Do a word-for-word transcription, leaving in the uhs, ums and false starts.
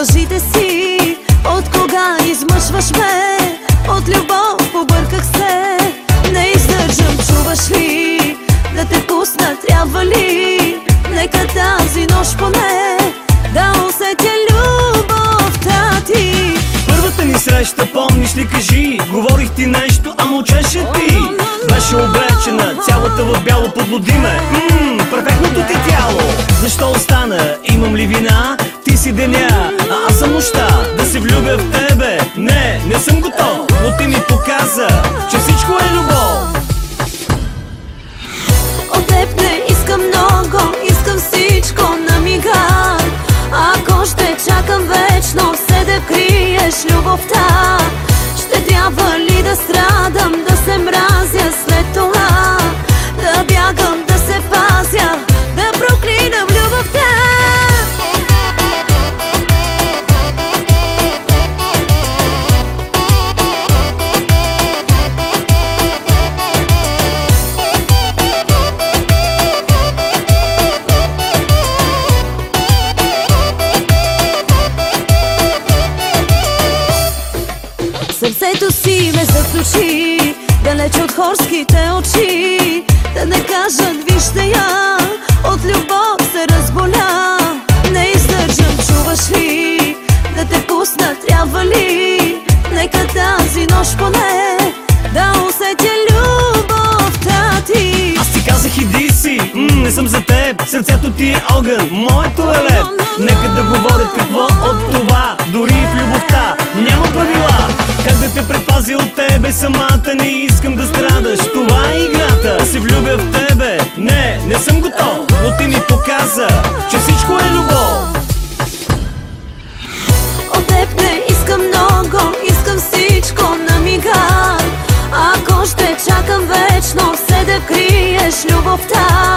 лъжите си. От кога измъчваш ме? От любов побърках се. Не издържам, чуваш ли? Да те пусна, трябва ли? Нека тази нощ поне да усетя любовта ти. Първата ни среща, помниш ли, кажи? Говорих ти нещо, а мълчеше ти. Беше облечена, цялата в бяло, подлоди ме. Ммм, перфектното ти тяло. Защо остана? Имам ли вина? Ти си деня, а аз съм нощта. Да се влюбя в тебе? Не, не съм готов. Но ти ми показа, че всичко е любов. От теб не искам много, искам всичко на мига. Ако ще чакам вечно, все да криеш любовта. Ще трябва ли да страдам, да се мразя след това? Да бягам, да се пазя, да проклинам любовта. Сърцето си ме заключи далеч от хорските очи. Да не кажат, вижте я, от любов се разболя. Не издържам, чуваш ли? Да те пусна, трябва ли? Нека тази нощ поне да усетя любовта ти. Аз ти казах, иди си, м, не съм за теб. Сърцето ти е огън, моето е лед. Нека да говорят какво от това. Дори в любовта няма правила. Как да те предпазя от тебе самата? Не искам да страдаш, това е играта. Да се влюбя в тебе? Не, не съм готов. Но ти ми показа, че всичко е любов. От теб не искам много, искам всичко на мига. Ако ще чакам вечно, все да криеш любовта.